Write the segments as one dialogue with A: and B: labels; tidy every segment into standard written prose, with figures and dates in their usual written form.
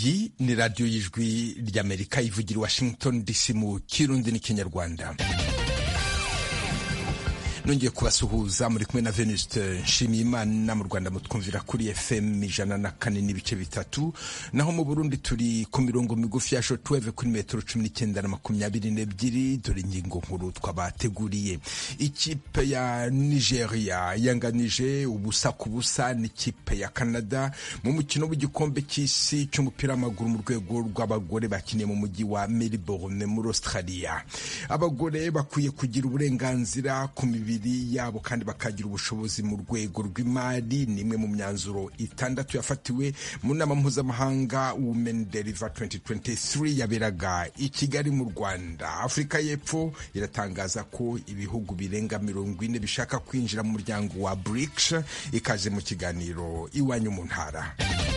A: iyi ni radiyo y'ijwi ry'Amerika ivugira i Washington DC mu Kirundi n'Ikinyarwanda. Nongeye kubasuhuza muri kumwe na Venuste Nshimiyimana. Mu Rwanda mutwumvira kuri FM 104.3, naho mu Burundi turi ku mirongo migufi ya shortwave kuri metero 19 na 22. Dore ingingo nkuru twabateguriye. Ikipe ya Nigeria yanganije ubusa ku busa n'ikipe ya Canada mu mukino w'igikombe cy'isi cy'umupira w'amaguru mu rwego rw'abagore bakiniye mu mujyi wa Melbourne muri Australia. Abagore bakwiye kugira uburenganzira ku mibiri yabo kandi bakagira ubushobozi mu rwego rw'imari. Nimwe mu myanzuro 6 yafatiwe mu nama mpuzamahanga Women Deliver 2023 yaberaga i Kigali mu Rwanda. Afrika y'Epfo iratangaza ko ibihugu birenga 40 bishaka kwinjira mu muryango wa BRICS. Ikaze mu kiganiro iwanyu mu ntara.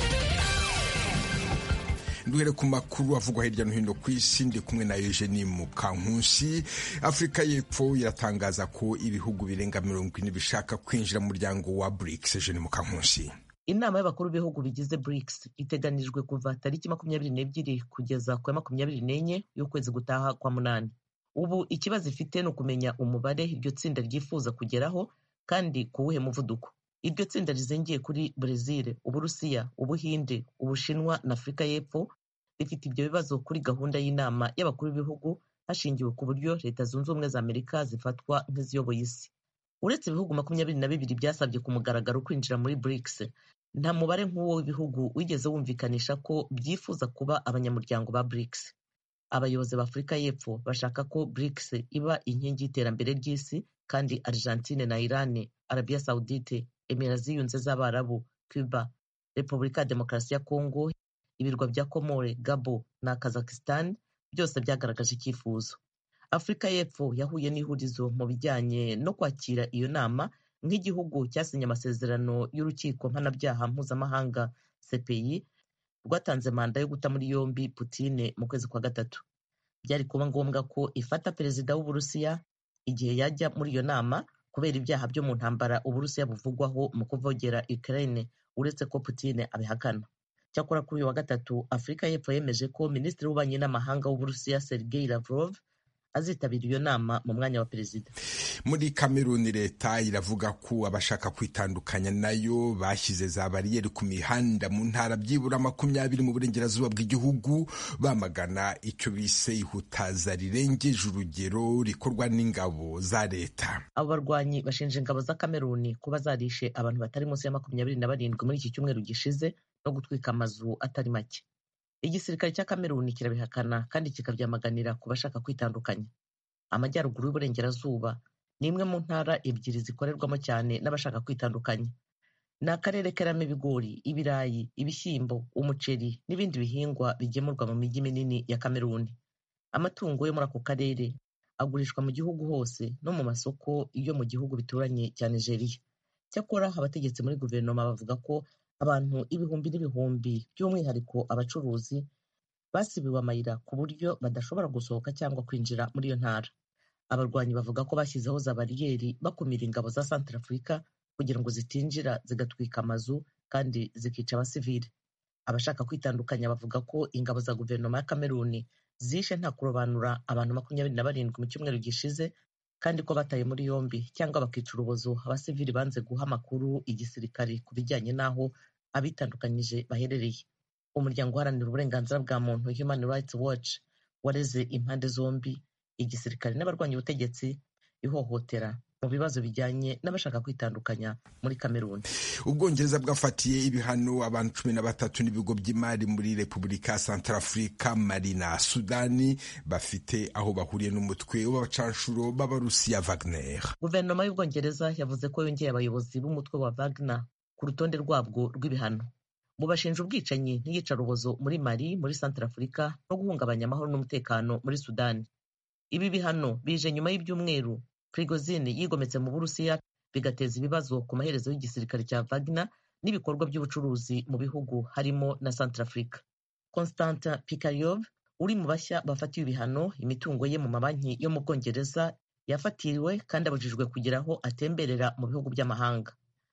A: Duhere ku makuru avugwa hirya no hino ku isi, ndi kumwe na Eugenie Mukankusi. Afrika y'Epfo iratangaza ko ibihugu birenga 40 bishaka kwinjira mu muryango wa BRICS. Eugenie Mukankusi.
B: Inama y'abakuru b'ibihugu bigize BRICS iteganijwe kuva tariki 22 kugeza ku 24 y'ukwezi gutaha kwa munani. Ubu ikibazo ifite no kumenya umubare iryo tsinda ryifuza kugeraho kandi kuwuhe muvuduko. Iryo tsinda rizengiye kuri Brazil, Uburusiya, Ubuhinde, Ubushinwa na Afrika y'Epfo rifite ibyo bibazo kuri gahunda y'inama y'abakuru b'ibihugu hashingiwe ku buryo Leta Zunze Ubumwe za Amerika zifatwa nk'iziyoboye isi. Uretse ibihugu 22 byasabye ku mugaragaro kwinjira muri BRICS, nta mubare nk'uwo w'ibihugu wigeze wumvikanisha ko byifuza kuba abanyamuryango ba BRICS. Abayobozi ba Afrika y'Epfo bashaka ko BRICS iba inkingi y'iterambere ry'isi, kandi Argentine na Iran, Arabia Saudite, Emirati Ziyunze z'Abarabu, Cuba, Repubulika ya Demokarasi ya Kongo, ibirwa bya Komore, Gabo na Kazakhstan byose byagaragaje icyifuzo. Afrika y'Epfo yahuye n'ihurizo mu bijyanye no kwakira iyo nama nk'igihugu cyasinye amasezerano y'urukiko mpanabyaha mpuzamahanga CPI rwatanze manda yo guta muri yombi Putin mu kwezi kwa gatatu. Byari kuba ngombwa ko ifata perezida w'Uburusiya igihe yajya muri iyo nama kubera ibyaha byo mu ntambara Uburusiya buvugwaho mu kuvogera Ukraine, uretse ko Putin abihakana. Cyakora kuri uyu wa gatatu Afrika y'Epfo yemeje ko Minisitiri w'Ububanyi n'Amahanga w'Uburusiya Sergei Lavrov azitabira iyo nama mu mwanya wa perezida.
A: Muri Kameruni leta iravuga ko abashaka kwitandukanya nayo bashyize za bariyeri ku mihanda mu ntara byibura 20 mu burengerazuba bw'igihugu, bamagana icyo bise ihutaza rirengeje urugero rikorwa n'ingabo za leta.
B: Abo barwanyi bashinja ingabo za Kameruni kuba zarishe abantu batari munsi ya 27 muri iki cyumweru gishize no gutwika amazu atari make. Igisirikare cya Kameruni kirabihakana kandi kikabyamaganira ku bashaka kwitandukanya. Amajyaruguru y'uburengerazuba ni imwe mu ntara ebyiri zikorerwamo cyane n'abashaka kwitandukanya. Ni akarere karamo ibigori, ibirayi, ibishyimbo, umuceri n'ibindi bihingwa bigemurwa mu mijyi minini ya Kameruni. Amatungo yo muri ako karere agurishwa mu gihugu hose no mu masoko yo mu gihugu bituranye cya Nigeria. Cyakora abategetsi muri guverinoma bavuga ko abantu ibihumbi n'ibihumbi by'umwihariko abacuruzi basibiwe amayira ku buryo badashobora gusohoka cyangwa kwinjira muri iyo ntara. Abarwanyi bavuga ko bashyizeho za bariyeri bakumira ingabo za Centrafrica kugira ngo zitinjira zigatwika amazu kandi zikica abasivili. Abashaka kwitandukanya bavuga ko ingabo za guverinoma ya Kameruni zishe nta kurobanura abantu 27 mu cyumweru gishize, kandi ko bataye muri yombi cyangwa bakica urubozo abasivili banze guha amakuru igisirikare ku bijyanye n'aho abitandukanyije baherereye. Umuryango uharanira uburenganzira bwa muntu Human Rights Watch wareze impande zombi, igisirikare n'abarwanya ubutegetsi, ihohotera mu bibazo bijyanye n'abashaka kwitandukanya muri Kameruni.
A: Ubwongereza bwafatiye ibihano abantu 13 n'ibigo by'imari muri Repubulika ya Centrafrica, Mali na Sudani bafite aho bahuriye n'umutwe w'abacanshuro b'Abarusiya Wagner.
B: Guverinoma y'Ubwongereza yavuze ko yongeye abayobozi b'umutwe wa Wagner ku rutonde rwabwo rw'ibihano. Mubashinja ubwicanyi n'iyicarubozo muri Mali, muri Centrafrica no guhungabanya amahoro n'umutekano muri Sudani. Ibi bihano bije nyuma y'ibyumweru Prigozhin yigometse mu Burusiya, bigateza ibibazo ku maherezo y'igisirikare cya Wagner n'ibikorwa by'ubucuruzi mu bihugu harimo na Centrafrica. Konstantin Pikaryov uri mu bashya bafatiwe ibihano, imitungo ye mu mabanki yo mu Bwongereza yafatiriwe kandi abujijwe kugira aho atemberera mu bihugu by'amahanga.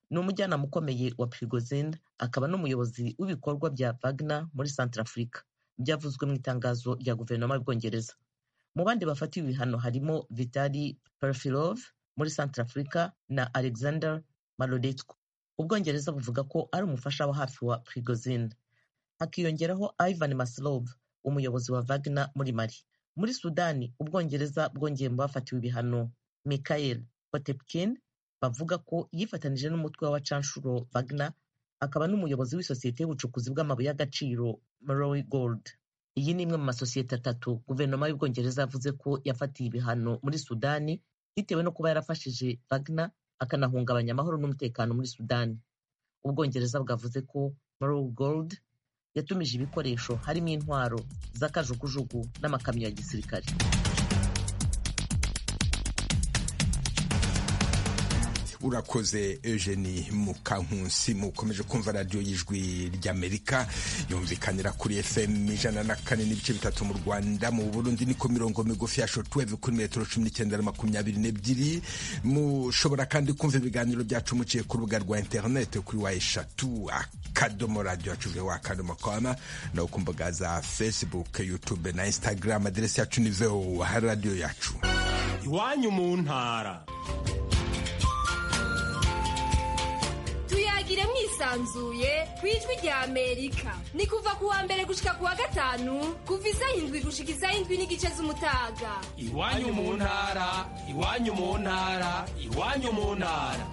B: ni umujyanama ukomeye wa Prigozhin, akaba n'umuyobozi w'ibikorwa bya Wagner muri Centrafrica, byavuzwe mu itangazo rya guverinoma y'Ubwongereza. Mu bandi bafatiwe ibihano harimo Vitali Perfilov muri Centrafrica na Alexander Malodetko. Ubwongereza buvuga ko ari umufasha wa hafi wa Prigozhin. Hakiyongeraho Ivan Maslov, umuyobozi wa Wagner muri Mali. Muri Sudani, Ubwongereza bwongeye mu bafatiwe ibihano Mikhail Potepkin, bavuga ko yifatanije n'umutwe w'abacanshuro Wagner, akaba n'umuyobozi w'isosiyete y'ubucukuzi bw'amabuye y'agaciro Marawi Gold. Iyi ni imwe mu masosiyete atatu guverinoma y'Ubwongereza yavuze ko yafatiye ibihano muri Sudani bitewe no kuba yarafashije Wagner akanahungabanya amahoro n'umutekano muri Sudani. Ubwongereza bwavuze ko Marawi Gold yatumije ibikoresho harimo intwaro z'akajugujugu n'amakamyo ya gisirikare.
A: Urakoze Eugenie Mukankusi. Mukomeje kumva radio y'Ijwi ry'Amerika yumvikanira kuri FM 104.3 mu Rwanda. Mu Burundi niko mirongo migufi ya shortwave kuri metero 1922. Mushobora kandi kumva ibiganiro byacu muciye ku rubuga rwa internet kuri wa3 akadomo radio yacu wa.com no ku mbuga za Facebook, YouTube na Instagram. Aderesi yacu ni VOA radio yacu.
C: Iwanyu mu ntara.
D: Tuyagire mwisanzuye kwijwi rya Amerika. Ni kuva kuwa mbere gushika kuwa gatanu, kuva isaha 7 gushika isaha 7:30 z'umutaga.
C: Iwanyu mu ntara, iwanyu mu ntara, iwanyu mu ntara.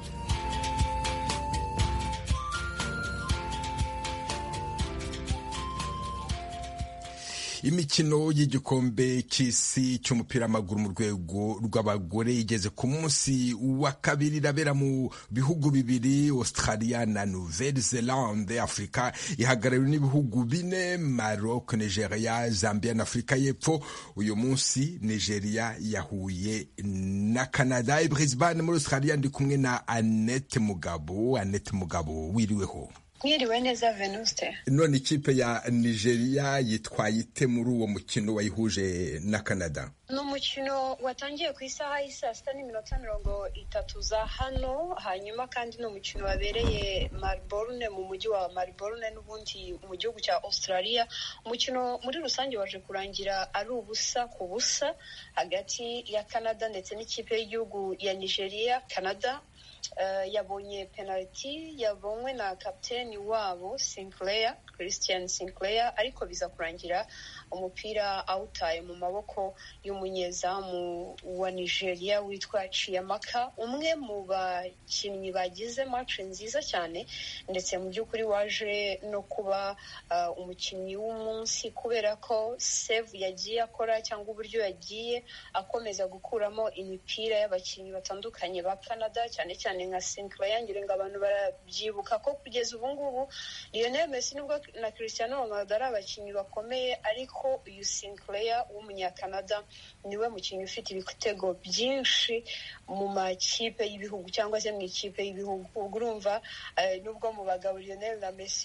A: Imikino y'igikombe cy'isi cy'umupira w'amaguru mu rwego rw'abagore igeze ku munsi wa kabiri, irabera mu bihugu bibiri, Australia na Nouvelle-Zélande. Afrika ihagarariwe n'ibihugu 4, Maroc, Nigeria, Zambia na Afrika y'Epfo. Uyu munsi Nigeria yahuye na Canada. I Brisbane muri Australia ndi kumwe na Annette Mugabo. Annette Mugabo, wiriweho?
E: Mwiriwe neza Venuste.
A: None ikipe ya Nigeria yitwaye ite muri uwo mukino wayihuje na Canada?
E: Ni umukino watangiye ku isaha y'isa 6:30 za hano, hanyuma kandi ni umukino wabereye Melbourne, mu mujyi wa Melbourne n'ubundi mu gihugu cya Australia. Umukino muri rusange waje kurangira ari ubusa ku busa hagati ya Canada ndetse n'ikipe y'igihugu ya Nigeria. Canada yabonye penalty yabonywe na kapiteni wabo Christian Sinclair, ariko biza kurangira umupira awutaye mu maboko y'umunyezamu wa Nigeria witwa Chiamaka, umwe mu bakinnyi bagize match nziza cyane, ndetse mu by'ukuri waje no kuba umukinnyi w'umunsi kubera ko save yagiye akora cyangwa uburyo yagiye akomeza gukuramo imipira y'abakinnyi batandukanye ba Canada, cyane cyane nka Sinclair. Ngira ngo abantu barabyibuka ko kugeza ubu ngubu Lionel Messi nubwo na Cristiano Ronaldo ari abakinnyi bakomeye, ariko uyu Sinclair w'umunyakanada niwe mukinnyi ufite ibitego byinshi mu makipe y'ibihugu cyangwa se mu ikipe y'ibihugu. Urumva nubwo mu bagabo Lionel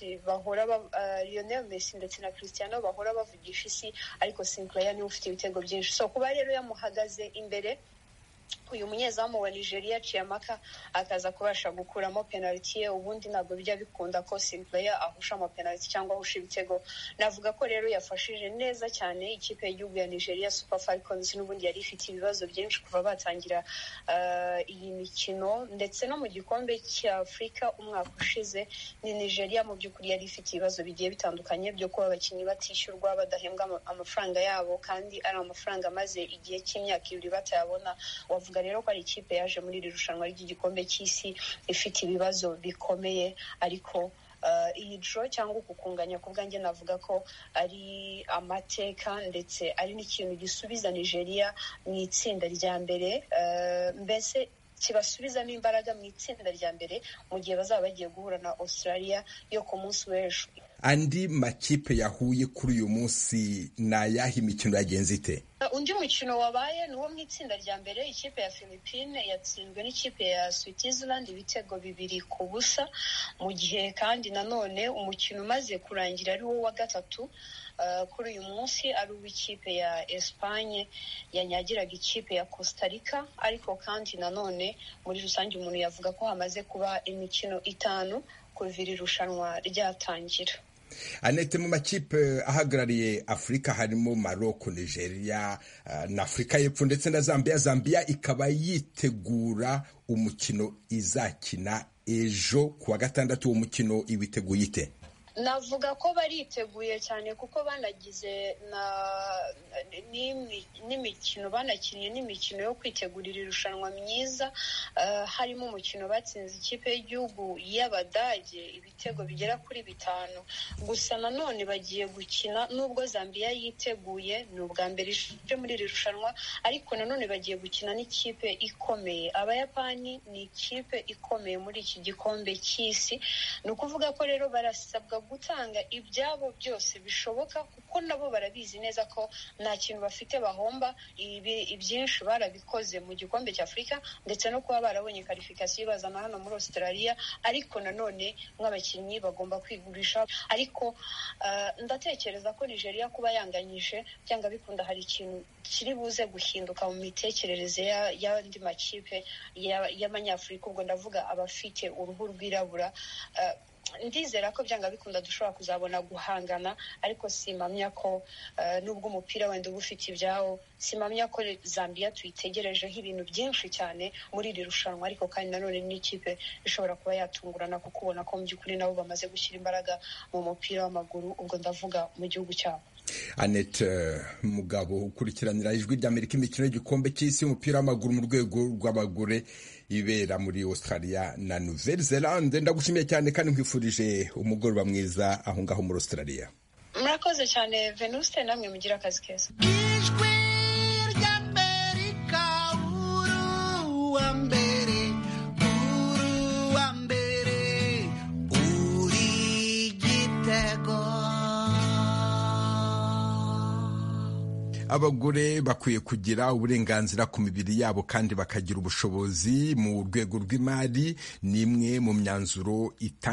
E: Messi ndetse na Cristiano bahora bavugisha isi, ariko Sinclair niwe ufite ibitego byinshi. So kuba rero yamuhagaze imbere uyu munyezamu wa Nigeria Chiamaka akaza kubasha gukuramo penalty ye, ubundi ntabwo bijya bikunda ko Sinclair ahusha ama penalty cyangwa ahusha ibitego. Navuga ko rero yafashije neza cyane ikipe y'igihugu ya Nigeria Super Falcons, n'ubundi yari ifite ibibazo byinshi kuva batangira iyi mikino, ndetse no mu gikombe cya Afrika umwaka ushize ni Nigeria mu by'ukuri yari ifite ibibazo bigiye bitandukanye byo kuba abakinnyi batishyurwa, badahembwa amafaranga yabo, kandi ari amafaranga maze igihe cy'imyaka 2 batayabona. Wavuga rero ko ari ikipe yaje muri iri rushanwa ry'igikombe cy'isi ifite ibibazo bikomeye, ariko iyi draw cyangwa ukunganya ku bwanjye navuga ko ari amateka, ndetse ari n'ikintu gisubiza Nigeria mu itsinda rya mbere, mbese kibasubizamo imbaraga mu itsinda rya mbere mu gihe bazaba bagiye guhura na Australia yo ku munsi w'ejo.
A: andi makipe yahuye kuri uyu munsi ni ayahe imikino yagenze ite?
E: Undi mukino wabaye ni uwo mu itsinda rya mbere, ikipe ya Philippines yatsinzwe n'ikipe ya Switzerland ibitego 2-0, mu gihe kandi nanone umukino umaze kurangira ari wo wa gatatu kuri uyu munsi ari uw'ikipe ya Espagne yanyagiraga ikipe ya Costa Rica. Ariko kandi nanone muri rusange umuntu yavuga ko hamaze kuba imikino 5 kuva iri rushanwa ryatangira.
A: Anete, mu makipe ahagarariye Afurika harimo Maroc, Nigeria na Afurika y'Epfo ndetse na Zambia ikaba yitegura umukino izakina ejo kuwa gatandatu. Uwo mukino iwiteguye ite?
E: Navuga ko bariteguye cyane kuko banagize n'imikino banakinnye n'imikino yo kwitegurira irushanwa myiza, harimo umukino batsinze ikipe y'igihugu y'Abadage ibitego bigera kuri 5. Gusa nanone bagiye gukina, nubwo Zambia yiteguye, ni ubwa mbere ije muri iri rushanwa, ariko nanone bagiye gukina n'ikipe ikomeye. Abayapani ni ikipe ikomeye muri iki gikombe cy'isi, ni ukuvuga ko rero barasabwa gutanga ibyabo byose bishoboka kuko nabo barabizi neza ko nta kintu bafite bahomba. Ibyinshi barabikoze mu gikombe cya Afurika ndetse no kuba barabonye qualification bazana hano muri Australia, ariko nanone nk'abakinnyi bagomba kwigurisha. Ariko ndatekereza ko Nigeria kuba yanganyije cyangwa bikunda hari ikintu kiri buze guhinduka mu mitekerereze y'andi makipe y'Abanyafurika, ubwo ndavuga abafite uruhu rwirabura. Ndizera ko byanga bikunda dushobora kuzabona guhangana, ariko simamya ko nubwo umupira wenda uba ufite ibyawo, simamya ko Zambia tuyitegerejeho ibintu byinshi cyane muri iri rushanwa. Ariko kandi nanone n'ikipe ishobora kuba yatungurana kuko ubona ko mu by'ukuri nabo bamaze gushyira imbaraga mu mupira w'amaguru, ubwo ndavuga mu gihugu cyabo.
A: Annette Mugabo, ukurikiranira Ijwi ry'Amerika imikino y'igikombe cy'isi y'umupira w'amaguru mu rwego rw'abagore ibera muri Australia na Nouvelle-Zélande. Ndagushimiye cyane kandi nkwifurije umugoroba mwiza aho ngaho muri Australia.
E: Murakoze cyane Venuste, namwe mugira akazi keza.
F: Ijwi ry'Amerika uruwa mbere uri gitego.
A: Abagore bakwiye kugira uburenganzira ku mibiri yabo kandi bakagira ubushobozi mu rwego rw'imari. Ni imwe mu myanzuro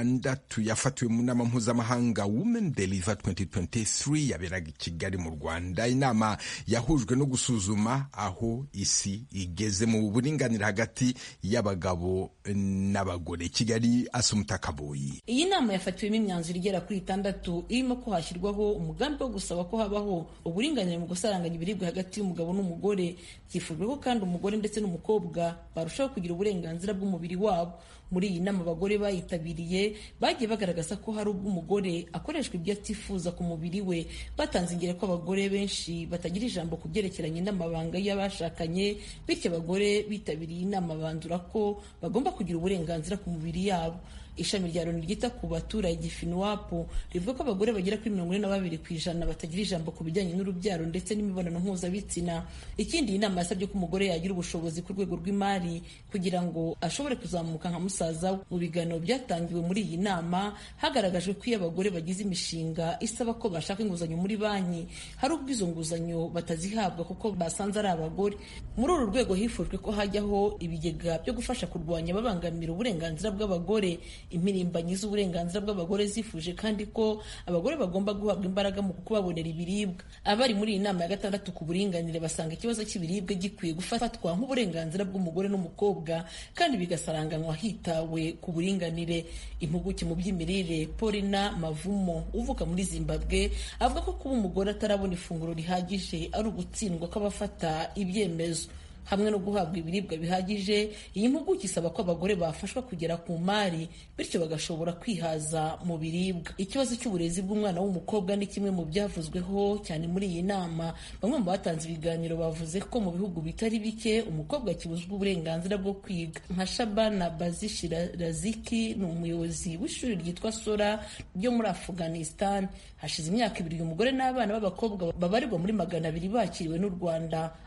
A: 6 yafatiwe mu nama mpuzamahanga Women Deliver 2023 yaberaga i Kigali mu Rwanda. Inama yahujwe no gusuzuma aho isi igeze mu buringanire hagati y'abagabo n'abagore. Kigali, Asumta Kaboyi.
G: Iyi nama yafatiwemo imyanzuro igera kuri 6 irimo ko hashyirwaho umugambi wo gusaba ko habaho uburinganire mu gusaranganya ibiribwa hagati y'umugabo n'umugore. Byifujwe ko kandi umugore ndetse n'umukobwa barushaho kugira uburenganzira bw'umubiri wabo. Muri iyi nama abagore bayitabiriye bagiye bagaragaza ko hari ubwo umugore akoreshwa ibyo atifuza ku mubiri we. Batanze ingero ko abagore benshi batagira ijambo ku byerekeranye n'amabanga y'abashakanye, bityo abagore bitabiriye inama bandura ko bagomba kugira uburenganzira ku mubiri yabo. Ishami rya Loni ryita ku baturage FINWAP rivuga ko abagore bagera kuri 42% batagira ijambo ku bijyanye n'urubyaro ndetse n'imibonano mpuzabitsina. Ikindi, inama yasabye ko umugore yagira ubushobozi ku rwego rw'imari kugira ngo ashobore kuzamuka nka musaza we. Mu biganiro byatangiwe muri iyi nama hagaragajwe ko iyo abagore bagize imishinga isaba ko bashaka inguzanyo muri banki, hari ubwo izo nguzanyo batazihabwa kuko basanze ari abagore. Muri uru rwego hifujwe ko hajyaho ibigega byo gufasha kurwanya babangamira uburenganzira bw'abagore. Impirimbanyi z'uburenganzira bw'abagore zifuje kandi ko abagore bagomba guhabwa imbaraga mu kubabonera ibiribwa. Abari muri iyi nama ya 6 ku buringanire basanga ikibazo cy'ibiribwa gikwiye gufatwa nk'uburenganzira bw'umugore n'umukobwa kandi bigasaranganywa hitawe ku buringanire. Impuguke mu by'imirire Paulina Mavumo uvuka muri Zimbabwe avuga ko kuba umugore atarabona ifunguro rihagije ari ugutsindwa kw'abafata ibyemezo. Hamwe no guhabwa ibiribwa bihagije, iyi mpuguke isaba ko abagore bafashwa kugera ku mari bityo bagashobora kwihaza mu biribwa. Ikibazo cy'uburezi bw'umwana w'umukobwa ni kimwe mu byavuzweho cyane muri iyi nama. Bamwe mu batanze ibiganiro bavuze ko mu bihugu bitari bike umukobwa akibuzwa uburenganzira bwo kwiga. Nka Shabana Bazishira Raziki ni umuyobozi w'ishuri ryitwa Sora ryo muri Afghanistan. Hashize imyaka 2 umugore n'abana b'abakobwa babarirwa muri 200 bakiriwe n'u Rwanda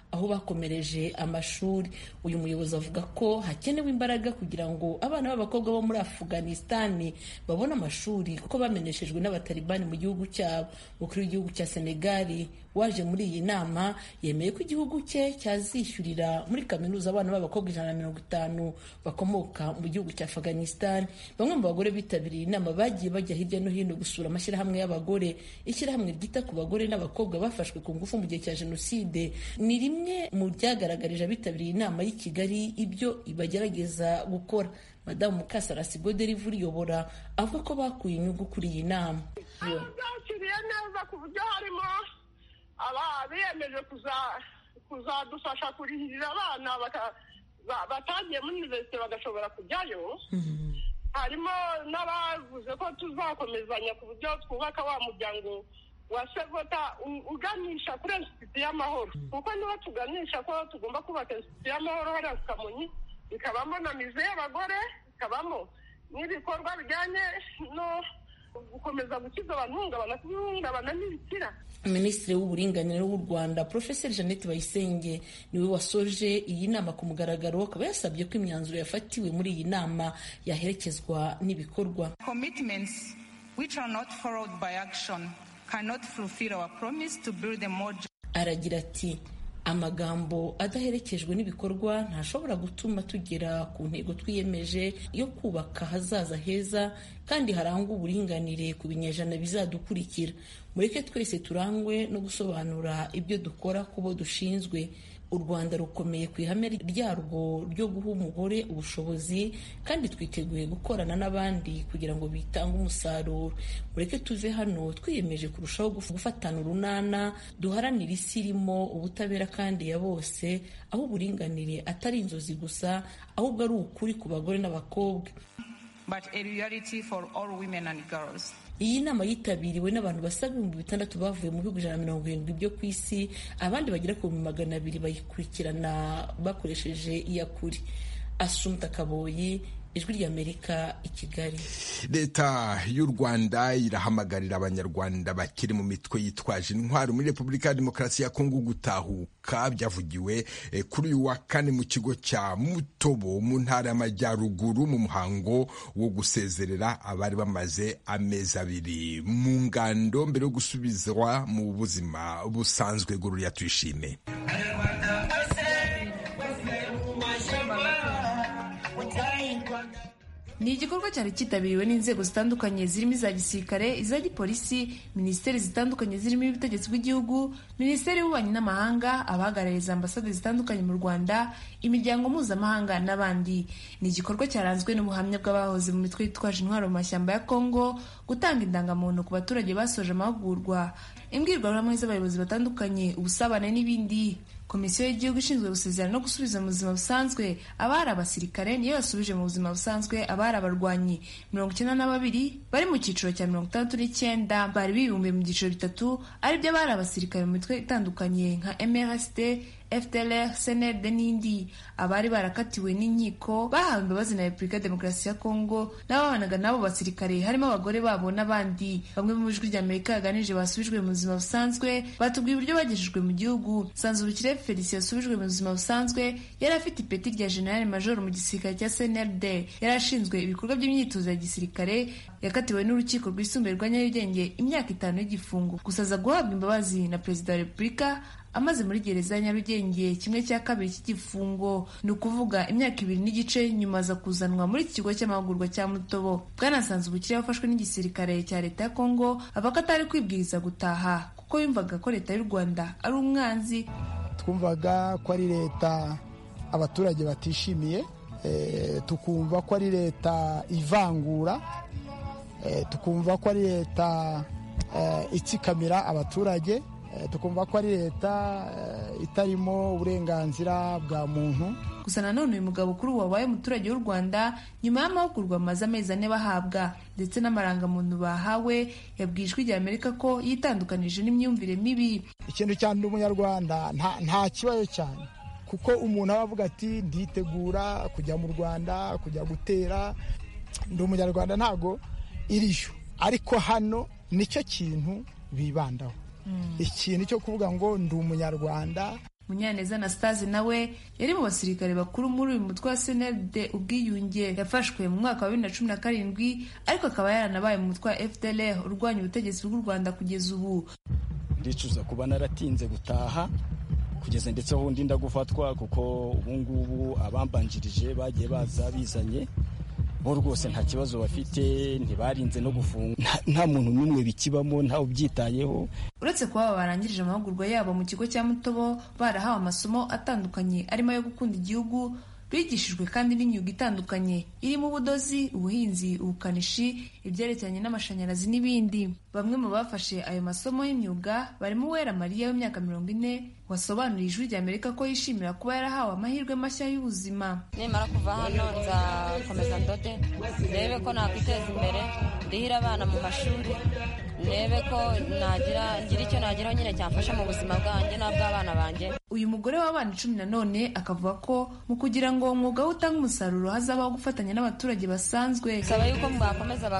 G: aho bakomereje amashuri. Uyu muyobozi avuga ko hakenewe imbaraga kugira ngo abana b'abakobwa bo muri Afghanistan babone amashuri kuko bameneshejwe n'abatalibani mu gihugu cyabo. Umukuru w'igihugu cya Senegal waje muri iyi nama yemeye ko igihugu cye cyazishyurira muri kaminuza abana b'abakobwa 150 bakomoka mu gihugu cya Afghanistan. Bamwe mu bagore bitabiriye inama bagiye bajya hirya no hino gusura amashyirahamwe y'abagore. Ishyirahamwe ryita ku bagore n'abakobwa bafashwe ku ngufu mu gihe cya Jenoside ni rimwe mu byagaragarije abitabiriye inama y'i Kigali ibyo ibagerageza gukora. Madamu Mukasarasi Godelive uyobora avuga ko bakuye inyungu kuri iyi nama.
H: Byakiriye neza ku buryo harimo biyemeje kuzadufasha kurihirira abana batagiye muri universite bagashobora kujyayo. Harimo n'abavuze ko tuzakomezanya ku buryo twubaka wa muryango wa Sevota uganisha kuri institute y'amahoro, kuko niba tuganisha ko tugomba kubaka institute y'amahoro hariya ku Kamonyi, ikabamo na mize y'abagore, ikabamo n'ibikorwa bijyanye no gukomeza gukiza abahungabana n'ibikira.
G: Minisitiri w'uburinganire w'u Rwanda Professor Jeannette Bayisenge niwe wasoje iyi nama ku mugaragaro, akaba yasabye ko imyanzuro yafatiwe muri iyi nama yaherekezwa n'ibikorwa.
I: Commitments which are not followed by action cannot fulfill our promise to build a more.
G: Aragira ati amagambo adaherekejwe n'ibikorwa ntashobora gutuma tugera ku ntego twiyemeje yo kubaka hazaza heza kandi harangwa uburinganire ku binyejana bizadukurikira. Mureke twese turangwe no gusobanura ibyo dukora kubo dushinzwe. U Rwanda rukomeye ku ihame ryarwo ryo guha umugore ubushobozi kandi twiteguye gukorana n'abandi kugira ngo bitange umusaruro. Mureke tuve hano twiyemeje kurushaho gufatana urunana, duharanira isi irimo ubutabera kandi ya bose, aho uburinganire atari inzozi gusa ahubwo ari ukuri ku bagore n'abakobwa.
I: But a reality for all women and girls.
G: Iyi nama yitabiriwe n'abantu basaga 600 bavuye mu bihugu 170 byo ku isi, abandi bagera ku 200 bayikurikirana bakoresheje iyakuri. Asumta Kaboyi, Ijwi ry'Amerika, i Kigali.
A: Leta y'u Rwanda irahamagarira abanyarwanda bakiri mu mitwe yitwaje intwaro muri Repubulika ya Demokarasi ya Kongo gutahuka. Byavugiwe kuri uyu wa kane mu kigo cya Mutobo mu ntara y'Amajyaruguru mu muhango wo gusezerera abari bamaze amezi 2 mu ngando mbere yo gusubizwa mu buzima busanzwe. Gururiya tuyishime.
J: Ni igikorwa cyari cyitabiriwe n'inzego zitandukanye zirimo iza gisirikare, iza gipolisi, minisiteri zitandukanye zirimo ubutegetsi bw'igihugu, minisiteri y'ububanyi n'amahanga, abahagarariye za ambasade zitandukanye mu Rwanda, imiryango mpuzamahanga n'abandi. Ni igikorwa cyaranzwe n'ubuhamya bw'abahoze mu mitwe yitwaje intwaro mu mashyamba ya Kongo, gutanga indangamuntu ku baturage basoje amahugurwa, imbwirwaruhame z'abayobozi batandukanye, ubusabane n'ibindi. Komisiyo y'igihugu ishinzwe gusezerana no gusubiza mu buzima busanzwe abari abasirikare niyo yasubije mu buzima busanzwe abari abarwanyi 92 bari mu cyiciro cya 69 bari bibumbiye mu byiciro bitatu, aribyo abari abasirikare mu mitwe itandukanye nka MRSD, FDLR, CNRD n'indi. Abari barakatiwe n'inkiko bahawe imbabazi na Repubulika ya Demokarasi ya Kongo n'ababanaga nabo basirikare harimo abagore babo n'abandi. Bamwe mu Ijwi ry'Amerika yaganije basubijwe mu buzima busanzwe batubwiye uburyo bagejejwe mu gihugu. Sanzubukire Felicien yasubijwe mu buzima busanzwe yari afite ipeti rya General Major mu gisirikare cya CNRD, yari ashinzwe ibikorwa by'imyitozo ya gisirikare, yakatiwe n'urukiko rwisumbuye rwa Nyarugenge imyaka 5 y'igifungo, gusa aza guhabwa imbabazi na Perezida wa Repubulika amaze muri gereza ya Nyarugenge 1/2 cy'igifungo, ni ukuvuga imyaka 2 n'igice nyuma za kuzanwa muri iki kigo cy'amahugurwa cya Mutobo. Bwana Sanzubukire wafashwe n'igisirikare cya leta ya Kongo avuga ko atari kwibwiriza gutaha kuko yumvaga ko leta y'u Rwanda ari umwanzi.
K: Twumvaga ko ari leta abaturage batishimiye, tukumva ko ari leta ivangura, tukumva ko ari leta itsikamira abaturage, tukumva ko ari leta itarimo uburenganzira bwa muntu.
J: Gusa nanone uyu mugabo kuri ubu wabaye umuturage w'u Rwanda nyuma y'amahugurwa amaze amezi 4 bahabwa ndetse n'amarangamuntu bahawe, yabwiye Ijwi ry'Amerika ko yitandukanije n'imyumvire mibi.
K: Ikintu cyane umunyarwanda nta kibazo cyane, kuko umuntu aba avuga ati nditegura kujya mu Rwanda kujya gutera, ndi umunyarwanda ntago iriyo. Ariko hano nicyo kintu bibandaho, ikintu cyo kuvuga ngo ndi umunyarwanda
J: Munyaneza Anastase nawe yari mu basirikare bakuru muri uyu mutwe wa CNLD ubwiyunge, yafashwe mu mwaka wa 2017 ariko akaba yaranabaye mu mutwe wa FDLR urwanya ubutegetsi bw'u Rwanda kugeza ubu.
L: Ndicuza kuba naratinze gutaha kugeza ndetse aho ndinda gufatwa, kuko ubungubu abambanjirije bagiye baza bizanye bo rwose nta kibazo bafite, ntibarinze no gufunga, nta muntu n'umwe bikibamo, nta ubyitayeho.
J: Uretse kuba barangirije amahugurwa yabo mu kigo cya Mutobo barahawe amasomo atandukanye arimo yo gukunda igihugu, bigishijwe kandi n'imyuga itandukanye irimo ubudozi, ubuhinzi, ubukanishi, ibyerekeranye n'amashanyarazi n'ibindi. Bamwe mu bafashe ayo masomo y'imyuga barimo Uwera Maria w'imyaka 40 wasobanuriye Ijwi ry'Amerika ko yishimira kuba yarahawe amahirwe mashya y'ubuzima.
M: Nimara kuva hano nzakomeza ndode, ndebe ko nakwiteza imbere, ndihira abana mu mashuri, ndebe ko ngira icyo nageraho nyine cyamfasha mu buzima bwanjye n'abw'abana banjye.
J: Uyu mugore w'abana 10 nanone akavuga ko mu kugira ngo umwuga we utange umusaruro hazabaho gufatanya n'abaturage basanzwe.
M: Saba yuko mwakomeza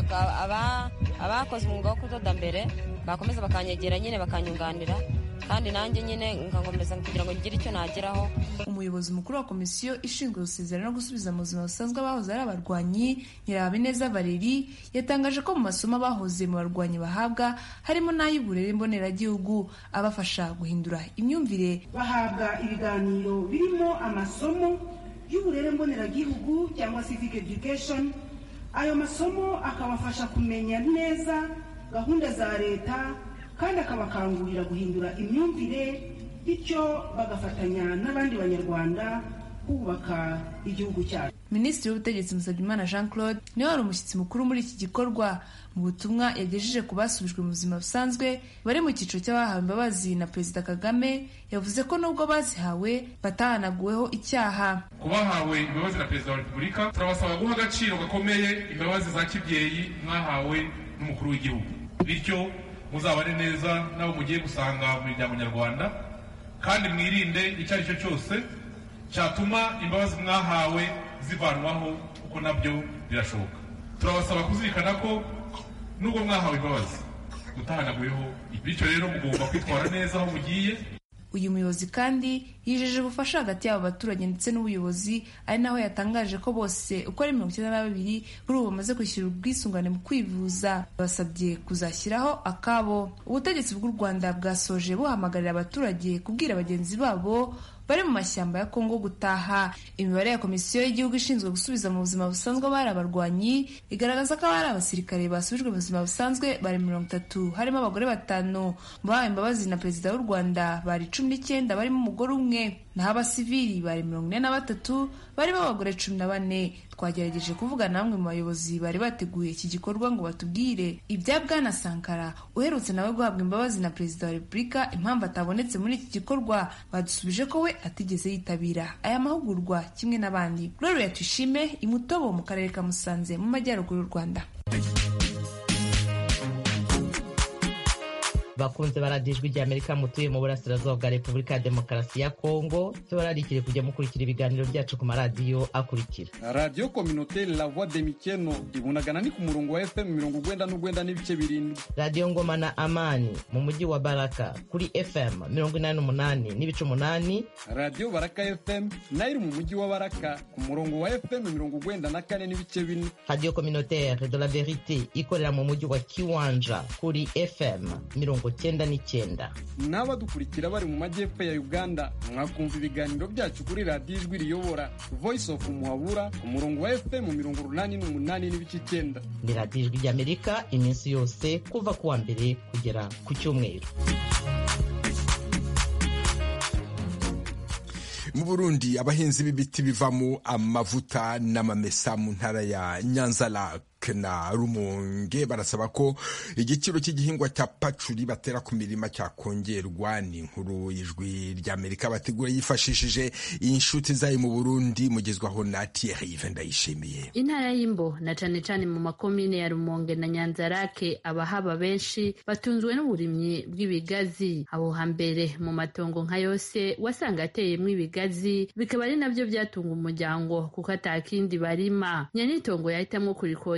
M: abakoze umwuga wo kudoda mbere bakomeza bakanyegera nyine bakanyunganira, kandi nanjye nyine ngakomeza kugira ngo ngire icyo nageraho.
J: Umuyobozi mukuru wa komisiyo ishinzwe gusezerera no gusubiza mu buzima busanzwe abahoze ari abarwanyi, Nyirabineza Valerie, yatangaje ko mu masomo abahoze mu barwanyi bahabwa harimo n'ay'uburere mboneragihugu abafasha guhindura imyumvire.
N: Bahabwa ibiganiro birimo amasomo y'uburere mboneragihugu cyangwa civic education. Ayo masomo akabafasha kumenya neza gahunda za leta kandi akabakangurira guhindura imyumvire, bityo bagafatanya n'abandi banyarwanda kubaka igihugu cyacu.
J: Minisitiri w'Ubutegetsi Musabyimana Jean Claude niwe wari umushyitsi mukuru muri iki gikorwa. Mu butumwa yagejeje ku basubijwe mu buzima busanzwe bari mu cyiciro cy'abahawe imbabazi na Perezida Kagame, yavuze ko nubwo bazihawe batahanaguweho icyaha.
O: Ku bahawe imbabazi na Perezida wa Repubulika turabasaba guha agaciro gakomeye imbabazi za kibyeyi mwahawe n'umukuru w'igihugu, bityo muzabane neza nabo mugiye gusanga mu miryango nyarwanda, kandi mwirinde icyo ari cyo cyose cyatuma imbabazi mwahawe zivanwaho, kuko nabyo birashoboka. Turabasaba kuzirikana ko nubwo mwahawe imbabazi mutahanaguyeho, bityo rero mugomba kwitwara neza aho mugiye.
J: Uyu muyobozi kandi yijeje ubufasha hagati y'abo baturage ndetse n'ubuyobozi, ari naho yatangaje ko bose uko ari 92 kuri ubu bamaze kwishyura ubwisungane mu kwivuza. Basabye kuzashyiraho akabo. Ubutegetsi bw'u Rwanda bwasoje buhamagarira abaturage kubwira bagenzi babo bari mu mashyamba ya Kongo gutaha. Imibare ya Komisiyo y'Igihugu ishinzwe gusubiza mu buzima busanzwe abari abarwanyi igaragaza ko abari abasirikare basubijwe mu buzima busanzwe bari 30, harimo abagore 5. Mu bahawe imbabazi na Perezida w'u Rwanda bari 19, barimo umugore umwe, naho abasivili bari 43, barimo abagore 14. Twagerageje kuvugana namwe mu bayobozi bari bateguye iki gikorwa ngo batubwire ibya Bwana Sankara uherutse nawe guhabwa imbabazi na Perezida wa Repubulika impamvu atabonetse muri iki gikorwa. Badusubije ko we atigeze yitabira aya mahugurwa kimwe n'abandi. Gloria Tuyishime, Imutobo mu karere ka Musanze mu majyaruguru y'u Rwanda.
B: Bakunze baradijwe ry'Amerika mutuye mu burasirazuba bwa Repubulika ya Demokarasi ya Kongo, tubararikire kujya mukurikira ibiganiro byacu ku maradiyo akurikira:
P: Radio Communautaire La Voix de Mikeno ibunagana ni ku murongo wa FM 99 n'ibice 7,
B: Radio Ngoma na Amani mu mujyi wa Baraka kuri FM 88 n'ibice 8,
P: Radio Baraka FM nayo mu mujyi wa Baraka ku murongo wa FM 94 n'ibice 4,
B: Radio Communautaire de la Verite ikorera mu mujyi wa Kiwanja kuri FM 99.
P: N'abadukurikira bari mu majyepfo ya Uganda mwakumva ibiganiro byacu kuri Radio Ijwi Riyobora Voice of Muhabura ku murongo wa FM 88 n'ibice 9.
B: Ni Radio Ijwi ry'Amerika iminsi yose kuva kuwa mbere kugera ku cyumweru.
A: Mu Burundi abahinzi b'ibiti bivamo amavuta n'amamesa mu ntara ya Nyanza-Lac na Rumonge barasaba ko igiciro cy'igihingwa cya pacuri batera ku mirima cyakongerwa. Ni inkuru y'Ijwi ry'Amerika bategura yifashishije inshuti zayo mu Burundi, mugezwaho na Thierry Vendayishimiye.
Q: Intara y'Imbo na cane cane mu makomine ya Rumonge na Nyanza-Lac abahaba benshi batunzwe n'uburimyi bw'ibigazi. Abo hambere mu matongo nka yose wasanga ateyemwo ibigazi, bikaba ari navyo byatunga umuryango kuko atakindi barima. Nyanitongo yahitamwo kurikota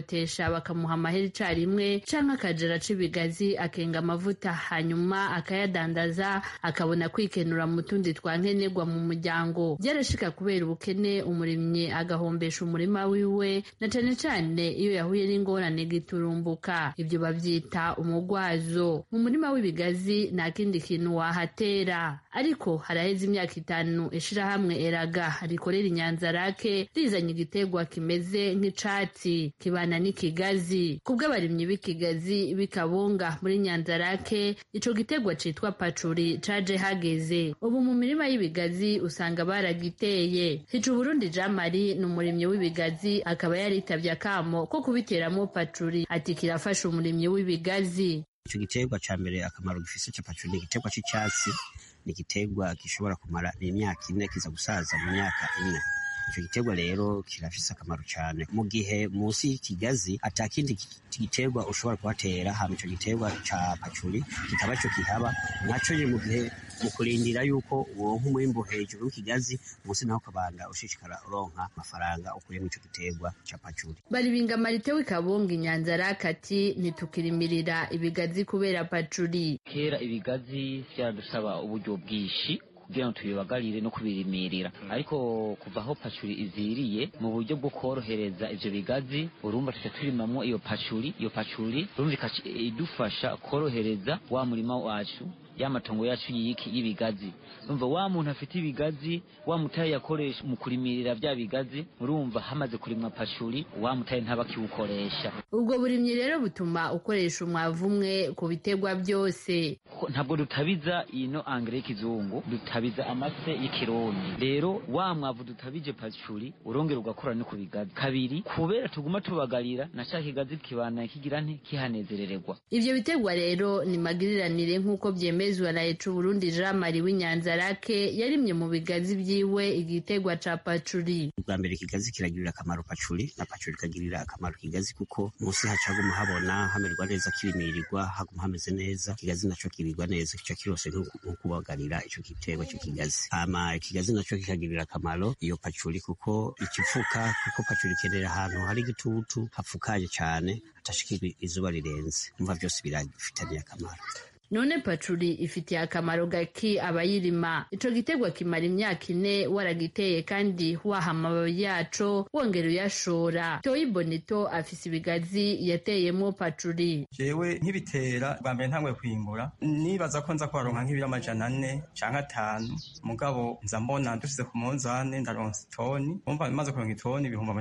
Q: bakamurotesha bakamuha amahera icarimwe canke akajara c'ibigazi akenga amavuta hanyuma akayadandaza akabona kwikenura mu tundi twa nkenerwa mu muryango. Byarashika kubera ubukene umurimyi agahombesha umurima wiwe na cane cane iyo yahuye n'ingorane giturumbuka. Ibyo bavyita umugwazo. Mu murima w'ibigazi nta kindi kintu wahatera, ariko haraheze imyaka 5 ishirahamwe Eraga rikorera Inyanzarake rizanye igiterwa kimeze nk'icatsi kibana n'ikigazi. Kubw'abarimyi b'ikigazi b'Ikabunga muri Nyanzarake ico giterwa citwa pacuri caje hageze. Ubu mu mirima y'ibigazi usanga baragiteye. Hicu Burundi Jean Marie ni umurimyi w'ibigazi akaba yaritavye akamo ko kubiteramo pacuri ati kirafasha umurimyi w'ibigazi.
R: Ico giterwa ca mbere akamaro gifise ca pacuri ni igiterwa c'icatsi, ni igiterwa gishobora kumara imyaka 4 kiza gusaza mu myaka 4. Ico giterwa rero kirafise akamaro cyane mu gihe munsi y'ikigazi atakindi giterwa ushobora kuhatera. Hama ico giterwa ca pacuri kikaba cyo kihaba naco mu gihe mu kurindira yuko uronka umwimbu hejuru w'ikigazi, munsi naho kabanda ushishikara uronka amafaranga ukuye mu ico giterwa ca pacuri.
Q: Baribinga Marite w'Ikabunga Inyanzarake ati ntitukirimira ibigazi kubera pacuri.
S: Kera ibigazi byadusaba uburyo bwishi kugira ngo tubibagarire no kubirimirira, ariko kuva aho pacuri iziriye mu buryo bwo korohereza ivyo bigazi urumva tuca turimamwo iyo pacuri urumva idufasha korohereza wa murima wacu y'amatongo yacu y'ibigazi. Urumva wa muntu afite ibigazi wa mutaye yakoresha mu kurimirira bya bigazi, urumva hamaze kurimwa pacuri wa mutaye ntaba kiwukoresha.
Q: Ubwo burimyi rero butuma ukoresha umwavu umwe ku biterwa byose.
S: Ntabwo dutabiza ino engrais kizungu, dutabiza amase y'ikirundi. Rero wa mwavu dutabije pacuri urongera ugakora no ku bigazi. Kabiri kubera tuguma tubagarira nashaka ikigazi kibana kigira nti kihanezerererwa.
Q: Ivyo biterwa rero ni magiriranire nk'uko byemezwa na Hicu Burundi Jean Marie w'Inyanzarake yarimye mu bigazi byiwe igiterwa ca pacuri.
R: Ubwa mbere ikigazi kiragirira akamaro pacuri na pacuri kagirira akamaro kigazi kuko munsi hacaguma habona hamerwa neza kibimirirwa haguma hameze neza, ikigazi naco kirirwa neza kica kirose nko kubagarira ico giterwa cyo kigazi. Hama ikigazi naco kikagirira akamaro iyo pacuri kuko ikifuka, kuko pacuri kenera ahantu hari igitutu hapfukaye cyane hatashikirwa izuba rirenze. Umva byose birafitanye akamaro.
Q: None pacuri ifitiye akamaro gaki abayirima. Ico giterwa kimara imyaka 4 waragiteye kandi waha amababi yaco wongera uyashora. Toyi Bonito afise ibigazi yateyemo pacuri.
T: Jewe nkibitera bwa mbere ntangwe kwimbura nibaza ko nza kwaronka nk'ibiro 400 canke 5, mugabo nza mbona ndufise ku munzane ndaronsa toni, umva maze kuronka itoni ibihumbi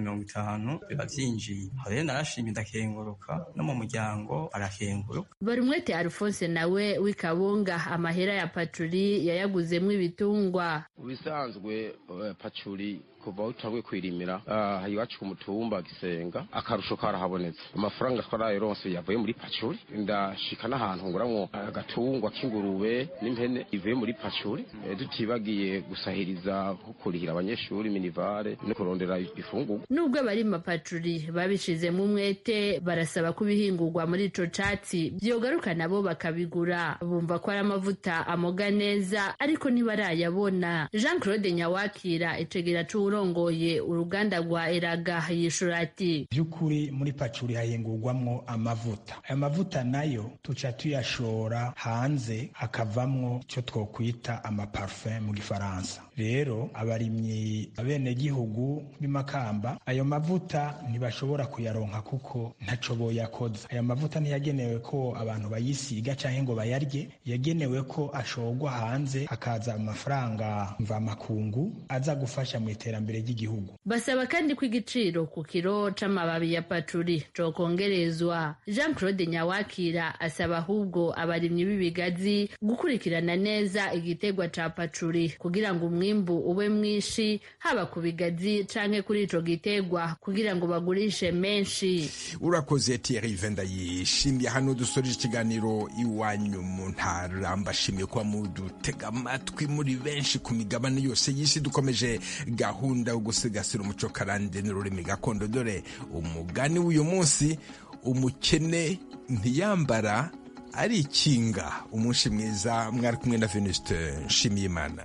T: 350 biba vyinjiye. Rero narashimye ndakenguruka no mu muryango arakenguruka.
Q: Barumwete Alphonse nawe w'Ikabunga amahera ya pacuri yayaguzemwo ibitungwa.
U: Ubisanzwe pacuri kuva utangwe kwirimira iwacu ku mutumba Gisenga akarusho karahabonetse. Amafaranga twarayironse yavuye muri pacuri, ndashika n'ahantu nguramwo agatungwa k'ingurube n'impene ivuye muri pacuri, dutibagiye gusahiriza kurihira abanyeshuri minivare no kurondera ifungurwa.
Q: Nubwo abarima pacuri babishizemo umwete barasaba kubihingurwa muri ico catsi byogaruka nabo bakabigura. Bumva ko ari amavuta amoga neza ariko ntibarayabona. Jean Claude Nyawakira icegera urongoye uruganda rwa Eraga yishura ati
K: byukuri muri pacuri hahingurwamwo amavuta. Aya mavuta nayo tuca tuyashora hanze akavamwo cyo twokwita amaparfum mu gifaransa. Rero abarimyi abene gihugu b'imakamba ayo mavuta ntibashobora kuyaronka kuko ntaco boyakoza. Aya mavuta ntiyagenewe ko abantu bayisiga canke ngo bayarye, yagenewe ko ashorwa hanze akaza amafaranga mva makungu aza gufasha mu iterambere ry'igihugu.
Q: Basaba kandi ko igiciro ku kiro c'amababi ya pacuri cokongerezwa. Jean Claude Nyawakira asaba ahubwo abarimyi b'ibigazi gukurikirana neza igiterwa ca pacuri kugira ngo umwimbu ube mwishi haba ku bigazi canke kuri ico giterwa kugira ngo bagurishe menshi.
A: Urakoze Thierry Venda yishimiye. Hano dusoreje ikiganiro iwanyu mu ntara. Mbashimiye kuba mudutega amatwi muri benshi ku migabane yose y'isi. Dukomeje gahunda yo gusigasira umuco karande n'ururimi gakondo. Dore umugani w'uyu munsi: umukene ntiyambara ari ikinga. Umunsi mwiza. Mwari kumwe na Venuste Nshimiyimana.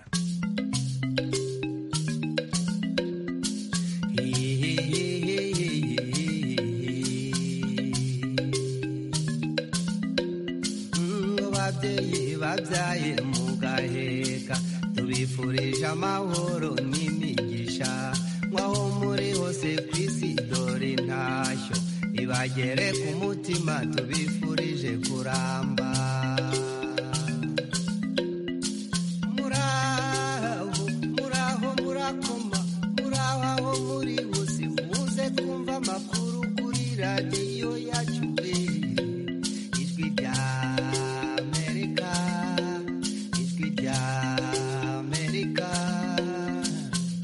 D: ababyaye mugaheka tubifurije amahoro n'imigisha nk'aho muri hose ku isi dore intashyo ibagere ku mutima tubifurije kuramba muraho murakoma muraho aho muri hose muze twumva amakuru kuri radiyo